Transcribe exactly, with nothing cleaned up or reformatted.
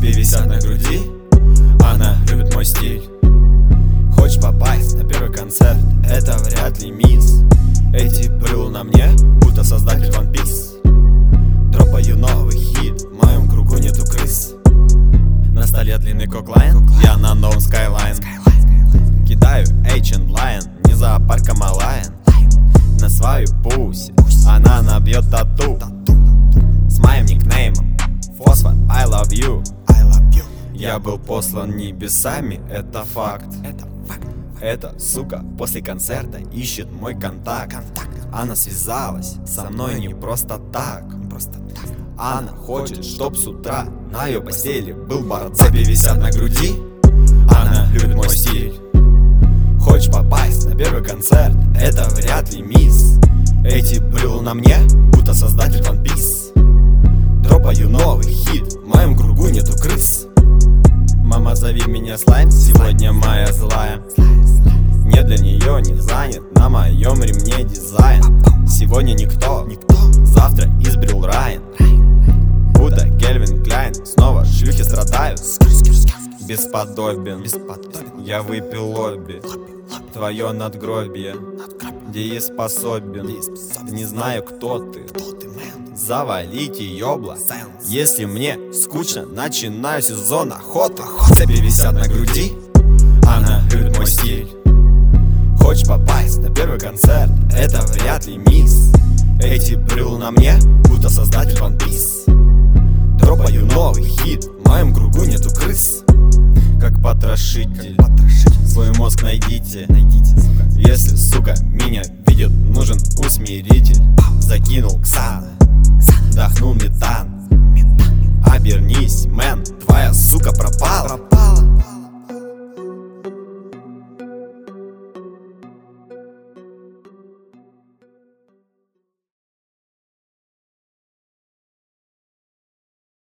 Цепи висят на груди, она любит мой стиль. Хочешь попасть на первый концерт, это вряд ли мисс. Эти брылы на мне, будто создатель One Piece. Дропаю новый хит, в моем кругу нету крыс. На столе длинный коклайн, я на новом Skyline. Кидаю Ancient Lion, не зоопарка малайн. На свою пуси, она набьет тату. С моим никнеймом Фосфор, I love you. Я был послан небесами, это факт. Эта сука после концерта ищет мой контакт. Она связалась со мной не просто так. Она хочет, чтоб с утра на ее постели был бардак. Цепи висят на груди, она любит мой стиль. Хочешь попасть на первый концерт, это вряд ли мисс. Эти брылы на мне, будто создатель One Piece. Дропаю новый хит, в моем кругу нету крыс. Мама, зови меня слайм, сегодня моя злая. Не для нее не занят, на моем ремне дизайн. Сегодня никто, завтра избрил Райан. Будто Кельвин Кляйн, снова шлюхи страдают. Бесподобен, я выпил лобби. Твое надгробие, дееспособен. Не знаю, кто ты, завалите ёбла. Если мне скучно, начинаю сезон охоты. Цепи висят на груди, она любит мой стиль. Хочешь попасть на первый концерт, это вряд ли мисс. Эти брылы на мне, будто создатель One Piece. Дропаю новый хит, в моем кругу нету крыс. Как потрошитель, свой мозг найдите. Если, сука, меня видит, нужен усмиритель. Закинул Ксана, вдохнул метан. Обернись, мэн, твоя сука пропала.